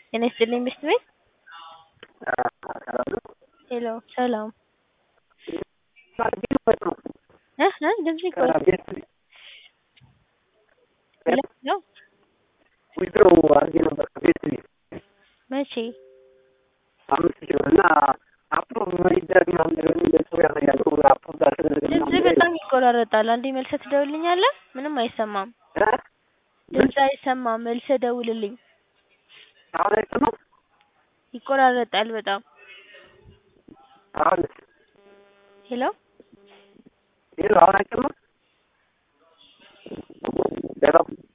ጤና ይስጥልኝ ሚስት ቤት ሄሎ ሰላም ድምፅህ ይቆራረጣል ሄሎ ዊዝድሮ አድርጌ ነበር ከቤት መቼ 5,000 ብር እና አፕሮቭ መደረግ ምናምን ነገር የሚል ሰው ያሳያል። አፕሮቭ ዳልተደረገ ድምፅህ በጣም ይቆራረጣል። አንዴ መልሰህ ትደውልልኛለህ? ምንም አይሰማም። ድምፅህ አይሰማም። መልሰህ ደውልልኝ። አሁን አይሰማም? ይቆራረጣል በጣም። አሁንስ? ሄሎ ሄሎ አሁን አይሰማም? ሄሎ